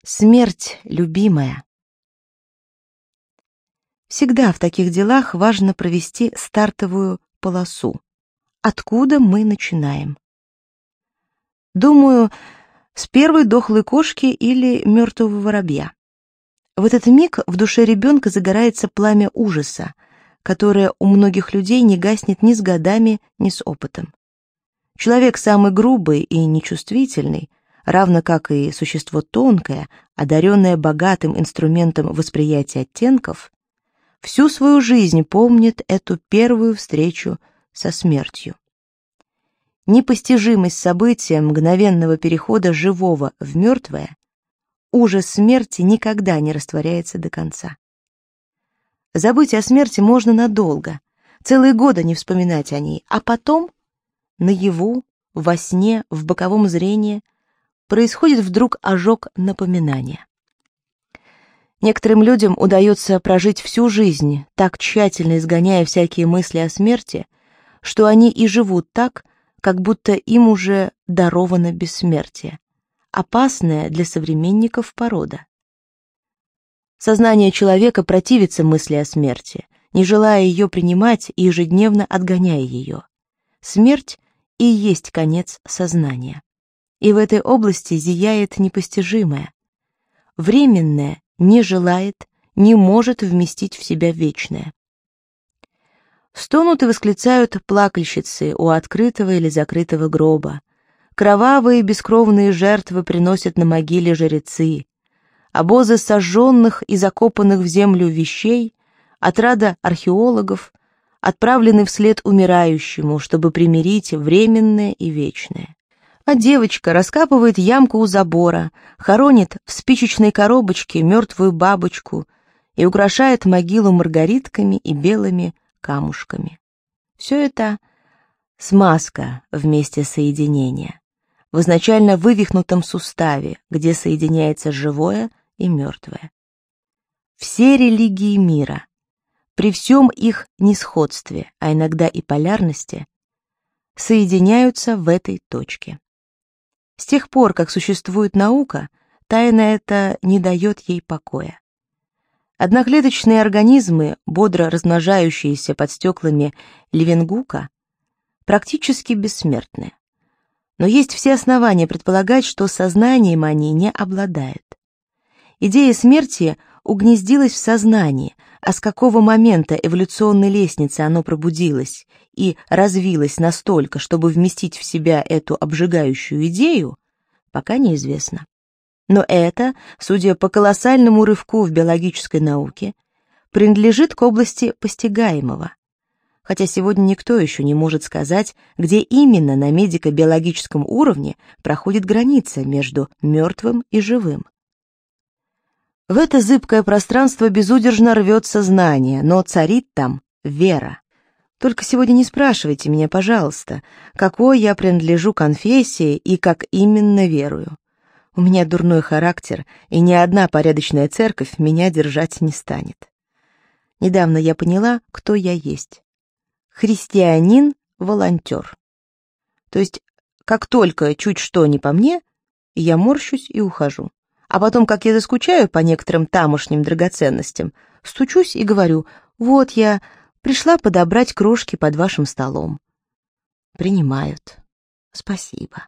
Смерть, любимая. Всегда в таких делах важно провести стартовую полосу. Откуда мы начинаем? Думаю, с первой дохлой кошки или мертвого воробья. В этот миг в душе ребенка загорается пламя ужаса, которое у многих людей не гаснет ни с годами, ни с опытом. Человек самый грубый и нечувствительный, равно как и существо тонкое, одаренное богатым инструментом восприятия оттенков, всю свою жизнь помнит эту первую встречу со смертью. Непостижимость события мгновенного перехода живого в мертвое, ужас смерти никогда не растворяется до конца. Забыть о смерти можно надолго, целые годы не вспоминать о ней, а потом, наяву, во сне, в боковом зрении, происходит вдруг ожог напоминания. Некоторым людям удается прожить всю жизнь, так тщательно изгоняя всякие мысли о смерти, что они и живут так, как будто им уже даровано бессмертие, опасная для современников порода. Сознание человека противится мысли о смерти, не желая ее принимать и ежедневно отгоняя ее. Смерть и есть конец сознания. И в этой области зияет непостижимое. Временное не желает, не может вместить в себя вечное. Стонут и восклицают плакальщицы у открытого или закрытого гроба. Кровавые бескровные жертвы приносят на могиле жрецы. Обозы сожженных и закопанных в землю вещей, отрада археологов, отправлены вслед умирающему, чтобы примирить временное и вечное. А девочка раскапывает ямку у забора, хоронит в спичечной коробочке мертвую бабочку и украшает могилу маргаритками и белыми камушками. Все это смазка вместе соединения, в изначально вывихнутом суставе, где соединяется живое и мертвое. Все религии мира, при всем их несходстве, а иногда и полярности, соединяются в этой точке. С тех пор, как существует наука, тайна эта не дает ей покоя. Одноклеточные организмы, бодро размножающиеся под стеклами Левенгука, практически бессмертны. Но есть все основания предполагать, что сознанием они не обладают. Идея смерти угнездилась в сознании, а с какого момента эволюционной лестницы оно пробудилось и развилось настолько, чтобы вместить в себя эту обжигающую идею, пока неизвестно. Но это, судя по колоссальному рывку в биологической науке, принадлежит к области постигаемого. Хотя сегодня никто еще не может сказать, где именно на медико-биологическом уровне проходит граница между мертвым и живым. В это зыбкое пространство безудержно рвется знание, но царит там вера. Только сегодня не спрашивайте меня, пожалуйста, какой я принадлежу конфессии и как именно верую. У меня дурной характер, и ни одна порядочная церковь меня держать не станет. Недавно я поняла, кто я есть. Христианин-волонтер. То есть, как только чуть что не по мне, я морщусь и ухожу. А потом, как я заскучаю по некоторым тамошним драгоценностям, стучусь и говорю: вот я пришла подобрать крошки под вашим столом. Принимают. Спасибо.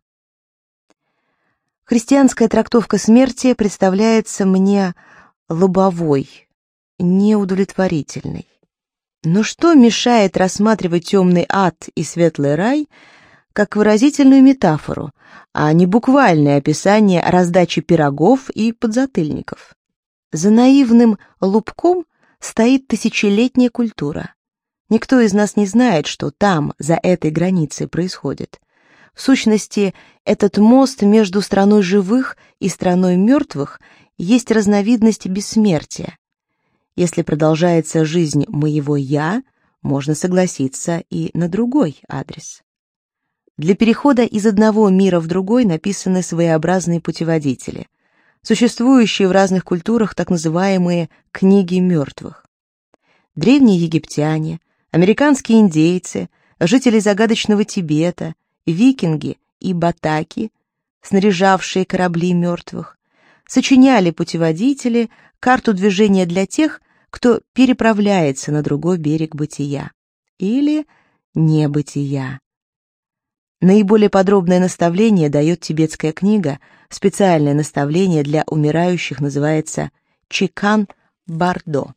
Христианская трактовка смерти представляется мне лобовой, неудовлетворительной. Но что мешает рассматривать темный ад и светлый рай как выразительную метафору, а не буквальное описание раздачи пирогов и подзатыльников? За наивным лубком стоит тысячелетняя культура. Никто из нас не знает, что там, за этой границей, происходит. В сущности, этот мост между страной живых и страной мертвых есть разновидность бессмертия. Если продолжается жизнь моего «я», можно согласиться и на другой адрес. Для перехода из одного мира в другой написаны своеобразные путеводители, существующие в разных культурах так называемые «книги мертвых». Древние египтяне, американские индейцы, жители загадочного Тибета, викинги и батаки, снаряжавшие корабли мертвых, сочиняли путеводители, карту движения для тех, кто переправляется на другой берег бытия или небытия. Наиболее подробное наставление дает тибетская книга, специальное наставление для умирающих называется «Чикан Бардо».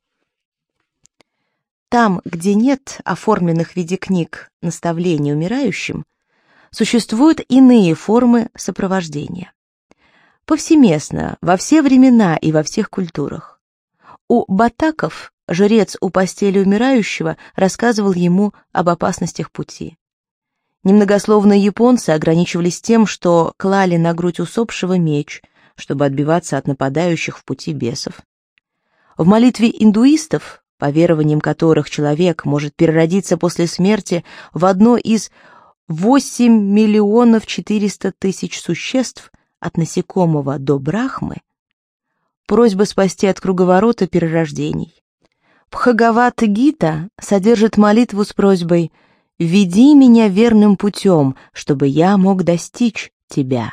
Там, где нет оформленных в виде книг наставлений умирающим, существуют иные формы сопровождения. Повсеместно, во все времена и во всех культурах. У батаков жрец у постели умирающего рассказывал ему об опасностях пути. Немногословные японцы ограничивались тем, что клали на грудь усопшего меч, чтобы отбиваться от нападающих в пути бесов. В молитве индуистов, по верованиям которых человек может переродиться после смерти в одно из 8 400 000 существ, от насекомого до брахмы, просьба спасти от круговорота перерождений. Бхагават-гита содержит молитву с просьбой «Веди меня верным путем, чтобы я мог достичь тебя».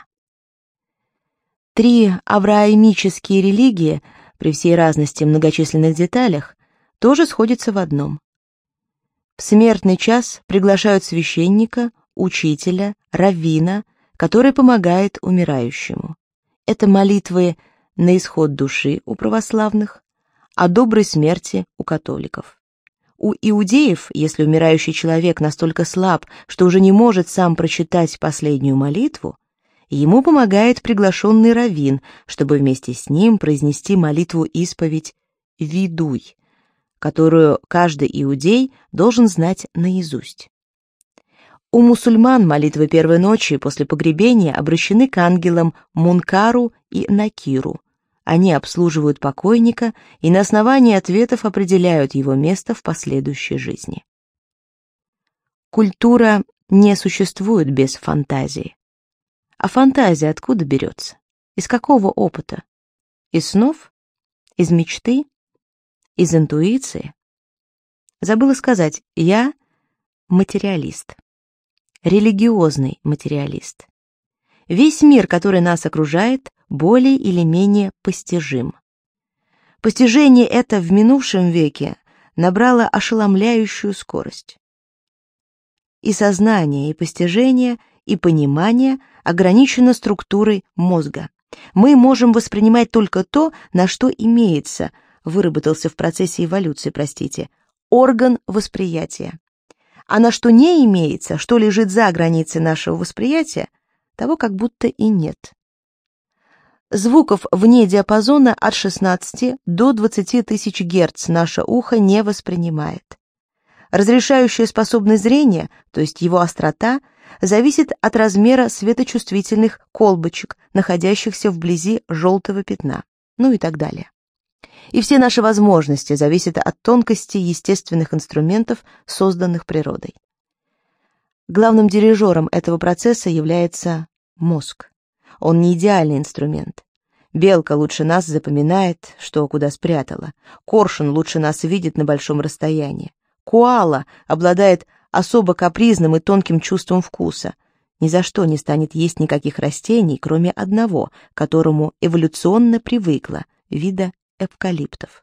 3 авраамические религии, при всей разности в многочисленных деталях, тоже сходятся в одном. В смертный час приглашают священника, учителя, раввина, который помогает умирающему. Это молитвы на исход души у православных, о доброй смерти у католиков. У иудеев, если умирающий человек настолько слаб, что уже не может сам прочитать последнюю молитву, ему помогает приглашенный раввин, чтобы вместе с ним произнести молитву-исповедь «Видуй», которую каждый иудей должен знать наизусть. У мусульман молитвы первой ночи после погребения обращены к ангелам Мункару и Накиру. Они обслуживают покойника и на основании ответов определяют его место в последующей жизни. Культура не существует без фантазии. А фантазия откуда берется? Из какого опыта? Из снов? Из мечты? Из интуиции? Забыла сказать, я материалист. Религиозный материалист. Весь мир, который нас окружает, более или менее постижим. Постижение это в минувшем веке набрало ошеломляющую скорость. И сознание, и постижение, и понимание ограничено структурой мозга. Мы можем воспринимать только то, на что имеется, выработался в процессе эволюции, орган восприятия. А на что не имеется, что лежит за границей нашего восприятия, того как будто и нет. Звуков вне диапазона от 16 до 20 тысяч Гц наше ухо не воспринимает. Разрешающая способность зрения, то есть его острота, зависит от размера светочувствительных колбочек, находящихся вблизи желтого пятна, и так далее. И все наши возможности зависят от тонкости естественных инструментов, созданных природой. Главным дирижером этого процесса является мозг. Он не идеальный инструмент. Белка лучше нас запоминает, что куда спрятала. Коршун лучше нас видит на большом расстоянии. Коала обладает особо капризным и тонким чувством вкуса. Ни за что не станет есть никаких растений, кроме одного, к которому эволюционно привыкла, вида эвкалиптов.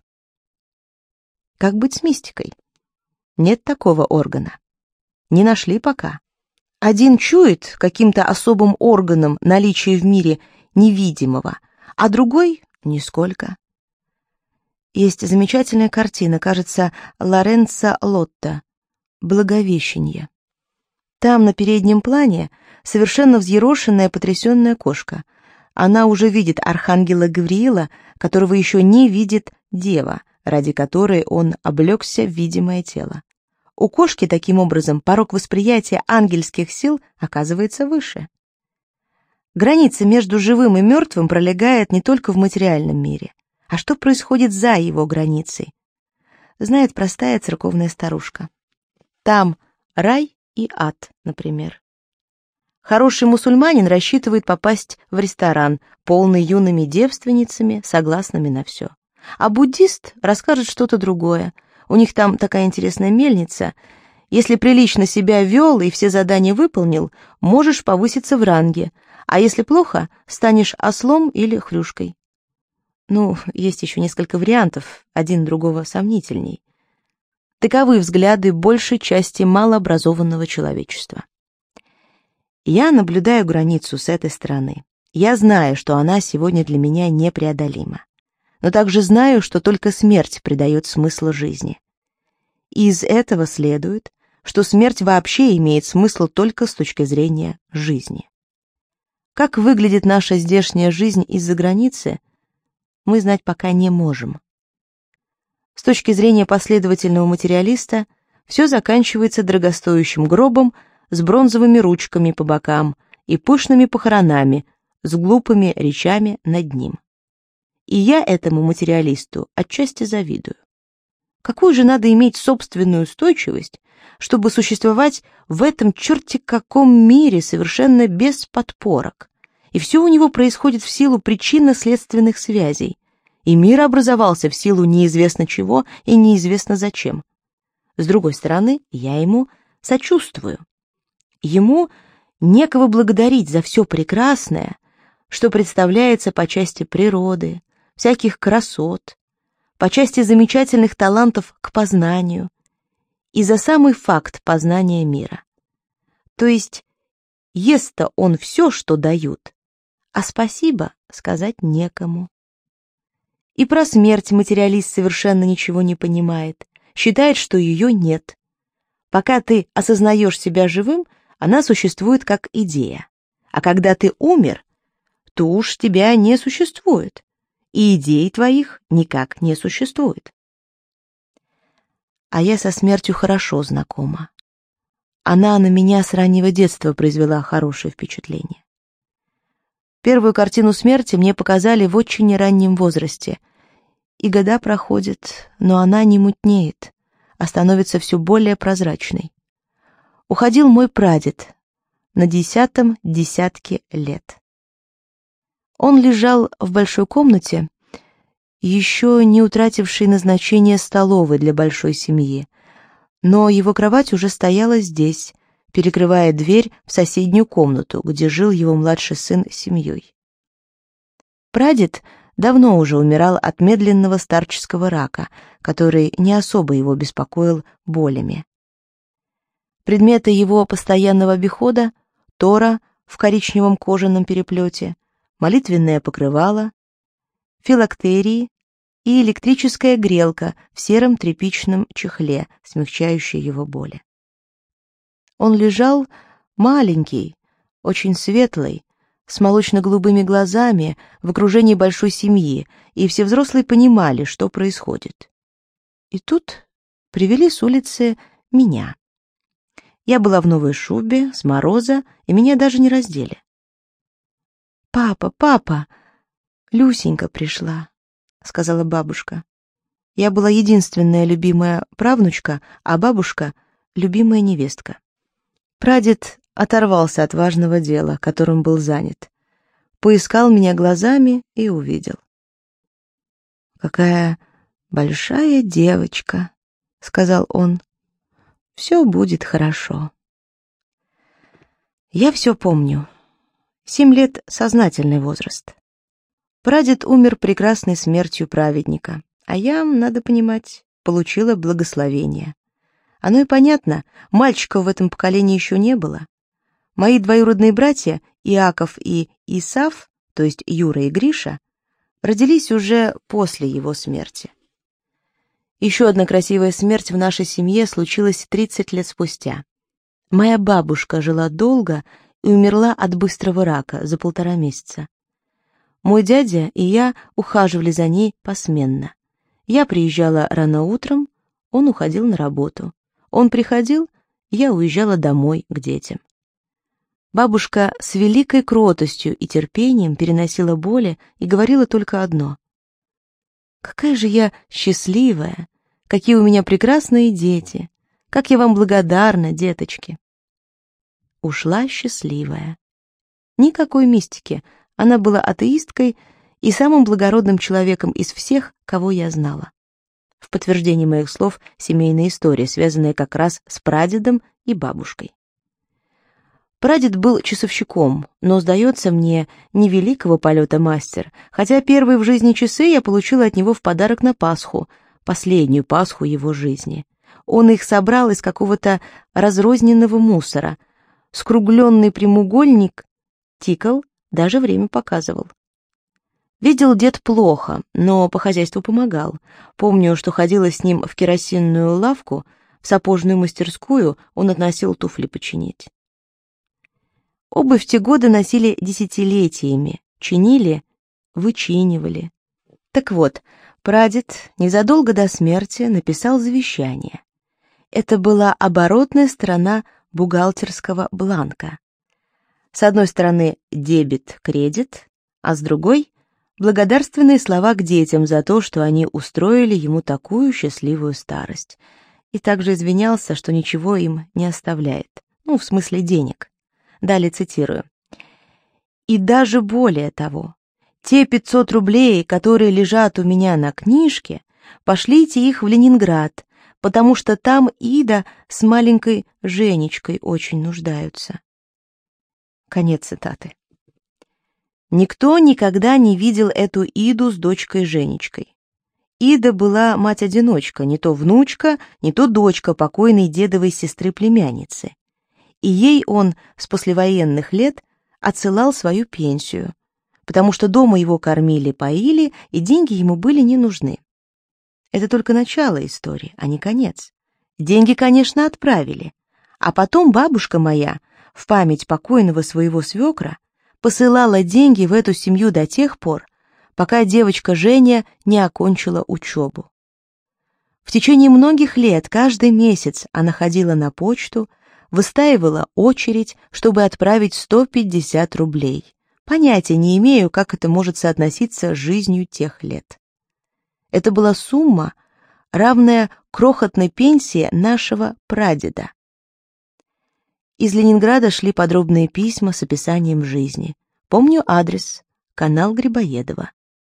Как быть с мистикой? Нет такого органа. Не нашли пока. Один чует каким-то особым органом наличие в мире невидимого, а другой — нисколько. Есть замечательная картина, кажется, Лоренцо Лотто «Благовещение». Там на переднем плане совершенно взъерошенная потрясенная кошка. Она уже видит архангела Гавриила, которого еще не видит дева, ради которой он облегся в видимое тело. У кошки, таким образом, порог восприятия ангельских сил оказывается выше. Граница между живым и мертвым пролегает не только в материальном мире. А что происходит за его границей? Знает простая церковная старушка. Там рай и ад, например. Хороший мусульманин рассчитывает попасть в ресторан, полный юными девственницами, согласными на все. А буддист расскажет что-то другое. У них там такая интересная мельница. Если прилично себя вел и все задания выполнил, можешь повыситься в ранге, а если плохо, станешь ослом или хрюшкой. Ну, есть еще несколько вариантов, один другого сомнительней. Таковы взгляды большей части малообразованного человечества. Я наблюдаю границу с этой стороны. Я знаю, что она сегодня для меня непреодолима. Но также знаю, что только смерть придает смысл жизни. И из этого следует, что смерть вообще имеет смысл только с точки зрения жизни. Как выглядит наша здешняя жизнь из-за границы, мы знать пока не можем. С точки зрения последовательного материалиста, все заканчивается дорогостоящим гробом с бронзовыми ручками по бокам и пышными похоронами с глупыми речами над ним. И я этому материалисту отчасти завидую. Какую же надо иметь собственную устойчивость, чтобы существовать в этом черти каком мире совершенно без подпорок, и все у него происходит в силу причинно-следственных связей, и мир образовался в силу неизвестно чего и неизвестно зачем. С другой стороны, я ему сочувствую. Ему некого благодарить за все прекрасное, что представляется по части природы, всяких красот, по части замечательных талантов к познанию и за самый факт познания мира. То есть, ест-то он все, что дают, а спасибо сказать некому. И про смерть материалист совершенно ничего не понимает, считает, что ее нет. Пока ты осознаешь себя живым, она существует как идея. А когда ты умер, то уж тебя не существует, и идей твоих никак не существует. А я со смертью хорошо знакома. Она на меня с раннего детства произвела хорошее впечатление. Первую картину смерти мне показали в очень раннем возрасте, и года проходят, но она не мутнеет, а становится все более прозрачной. Уходил мой прадед на 10-м десятке лет. Он лежал в большой комнате, еще не утратившей назначение столовой для большой семьи, но его кровать уже стояла здесь, перекрывая дверь в соседнюю комнату, где жил его младший сын с семьей. Прадед давно уже умирал от медленного старческого рака, который не особо его беспокоил болями. Предметы его постоянного обихода — тора в коричневом кожаном переплете, молитвенное покрывало, филактерии и электрическая грелка в сером тряпичном чехле, смягчающая его боли. Он лежал маленький, очень светлый, с молочно-голубыми глазами в окружении большой семьи, и все взрослые понимали, что происходит. И тут привели с улицы меня. Я была в новой шубе, с мороза, и меня даже не раздели. «Папа, папа, Люсенька пришла», — сказала бабушка. Я была единственная любимая правнучка, а бабушка — любимая невестка. Прадед оторвался от важного дела, которым был занят. Поискал меня глазами и увидел. «Какая большая девочка», — сказал он. «Все будет хорошо». Я все помню. 7 лет — сознательный возраст. Прадед умер прекрасной смертью праведника, а я, надо понимать, получила благословение. Оно и понятно, мальчиков в этом поколении еще не было. Мои двоюродные братья, Иаков и Исав, то есть Юра и Гриша, родились уже после его смерти. Еще одна красивая смерть в нашей семье случилась 30 лет спустя. Моя бабушка жила долго и умерла от быстрого рака за 1,5 месяца. Мой дядя и я ухаживали за ней посменно. Я приезжала рано утром, он уходил на работу. Он приходил, я уезжала домой к детям. Бабушка с великой кротостью и терпением переносила боли и говорила только одно: «Какая же я счастливая! Какие у меня прекрасные дети! Как я вам благодарна, деточки!» Ушла счастливая. Никакой мистики. Она была атеисткой и самым благородным человеком из всех, кого я знала. В подтверждение моих слов семейная история, связанная как раз с прадедом и бабушкой. Прадед был часовщиком, но, сдается мне, не великого полета мастер, хотя первые в жизни часы я получила от него в подарок на Пасху, последнюю Пасху его жизни. Он их собрал из какого-то разрозненного мусора. Скругленный прямоугольник тикал, даже время показывал. Видел дед плохо, но по хозяйству помогал. Помню, что ходила с ним в керосинную лавку, в сапожную мастерскую он относил туфли починить. Обувь в те годы носили десятилетиями, чинили, вычинивали. Так вот, прадед незадолго до смерти написал завещание. Это была оборотная сторона бухгалтерского бланка. С одной стороны дебет-кредит, а с другой — благодарственные слова к детям за то, что они устроили ему такую счастливую старость. И также извинялся, что ничего им не оставляет. Ну, в смысле денег. Далее цитирую. «И даже более того, те 500 рублей, которые лежат у меня на книжке, пошлите их в Ленинград, потому что там Ида с маленькой Женечкой очень нуждаются». Конец цитаты. Никто никогда не видел эту Иду с дочкой Женечкой. Ида была мать-одиночка, не то внучка, не то дочка покойной дедовой сестры-племянницы. И ей он с послевоенных лет отсылал свою пенсию, потому что дома его кормили, поили, и деньги ему были не нужны. Это только начало истории, а не конец. Деньги, конечно, отправили, а потом бабушка моя, в память покойного своего свекра, посылала деньги в эту семью до тех пор, пока девочка Женя не окончила учебу. В течение многих лет каждый месяц она ходила на почту, выстаивала очередь, чтобы отправить 150 рублей. Понятия не имею, как это может соотноситься с жизнью тех лет. Это была сумма, равная крохотной пенсии нашего прадеда. Из Ленинграда шли подробные письма с описанием жизни. Помню адрес: канал Грибоедова.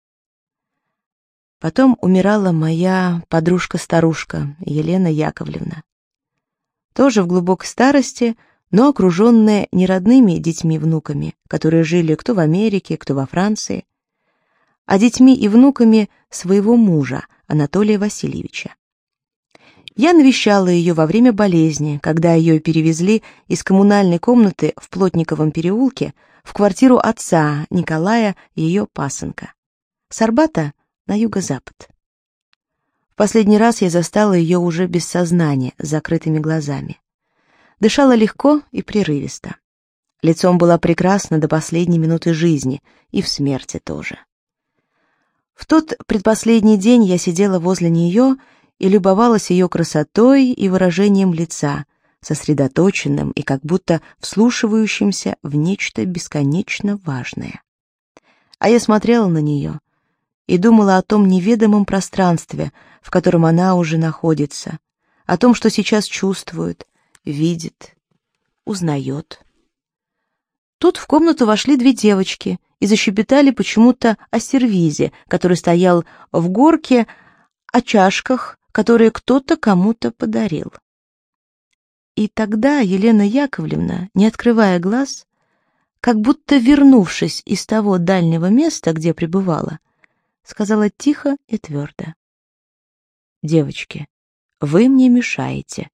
Потом умирала моя подружка-старушка Елена Яковлевна. Тоже в глубокой старости, но окруженная не родными детьми-внуками, которые жили кто в Америке, кто во Франции, а детьми и внуками своего мужа, Анатолия Васильевича. Я навещала ее во время болезни, когда ее перевезли из коммунальной комнаты в Плотниковом переулке в квартиру отца Николая, ее пасынка, с Арбата на юго-запад. В последний раз я застала ее уже без сознания, с закрытыми глазами. Дышала легко и прерывисто. Лицом была прекрасна до последней минуты жизни, и в смерти тоже. В тот предпоследний день я сидела возле нее и любовалась ее красотой и выражением лица, сосредоточенным и как будто вслушивающимся в нечто бесконечно важное. А я смотрела на нее и думала о том неведомом пространстве, в котором она уже находится, о том, что сейчас чувствует, видит, узнает. Тут в комнату вошли две девочки и защебетали почему-то о сервизе, который стоял в горке, о чашках, которые кто-то кому-то подарил. И тогда Елена Яковлевна, не открывая глаз, как будто вернувшись из того дальнего места, где пребывала, сказала тихо и твердо: «Девочки, вы мне мешаете».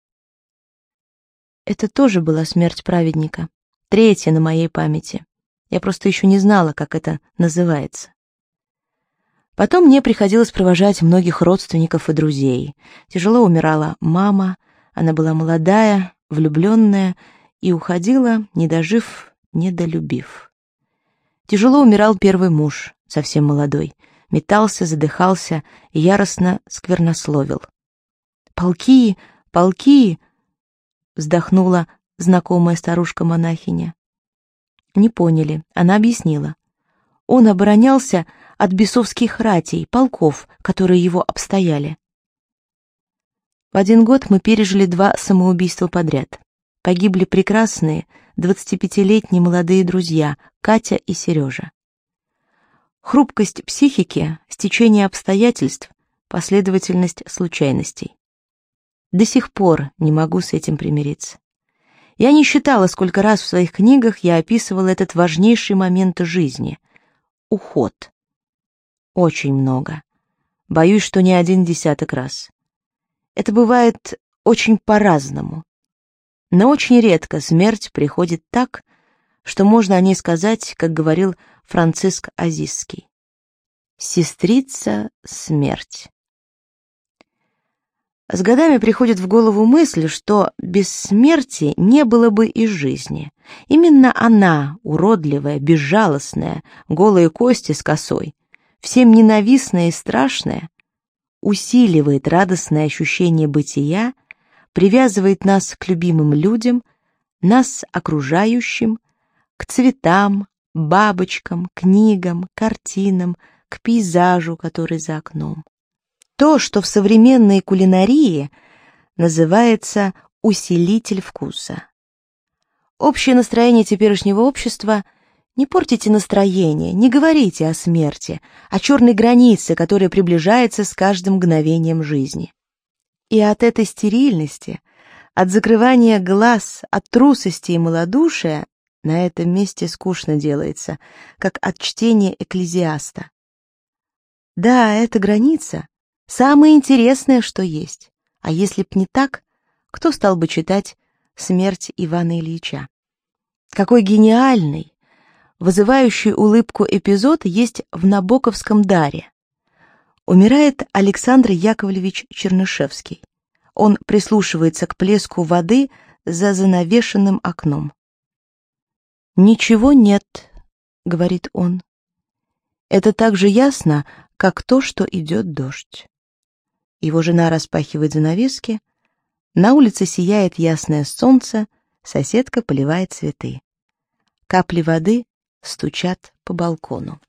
Это тоже была смерть праведника, третья на моей памяти. Я просто еще не знала, как это называется. Потом мне приходилось провожать многих родственников и друзей. Тяжело умирала мама, она была молодая, влюбленная и уходила, не дожив, не долюбив. Тяжело умирал первый муж, совсем молодой, метался, задыхался и яростно сквернословил. «Полки, полки!» — вздохнула знакомая старушка-монахиня. Не поняли, она объяснила. Он оборонялся от бесовских ратей, полков, которые его обстояли. В один год мы пережили 2 самоубийства подряд. Погибли прекрасные 25-летние молодые друзья Катя и Сережа. Хрупкость психики, стечение обстоятельств, последовательность случайностей. До сих пор не могу с этим примириться. Я не считала, сколько раз в своих книгах я описывала этот важнейший момент жизни — уход. Очень много. Боюсь, что не один десяток раз. Это бывает очень по-разному. Но очень редко смерть приходит так, что можно о ней сказать, как говорил Франциск Азизский. «Сестрица смерть». С годами приходит в голову мысль, что без смерти не было бы и жизни. Именно она, уродливая, безжалостная, голые кости с косой, всем ненавистная и страшная, усиливает радостное ощущение бытия, привязывает нас к любимым людям, нас окружающим, к цветам, бабочкам, книгам, картинам, к пейзажу, который за окном. То, что в современной кулинарии называется усилитель вкуса. Общее настроение теперешнего общества — не портите настроение, не говорите о смерти, о черной границе, которая приближается с каждым мгновением жизни. И от этой стерильности, от закрывания глаз, от трусости и малодушия на этом месте скучно делается, как от чтения Экклезиаста. Да, эта граница — самое интересное, что есть. А если б не так, кто стал бы читать «Смерть Ивана Ильича»? Какой гениальный, вызывающий улыбку эпизод есть в «Набоковском даре». Умирает Александр Яковлевич Чернышевский. Он прислушивается к плеску воды за занавешенным окном. «Ничего нет», — говорит он. «Это так же ясно, как то, что идет дождь». Его жена распахивает занавески, на улице сияет ясное солнце, соседка поливает цветы. Капли воды стучат по балкону.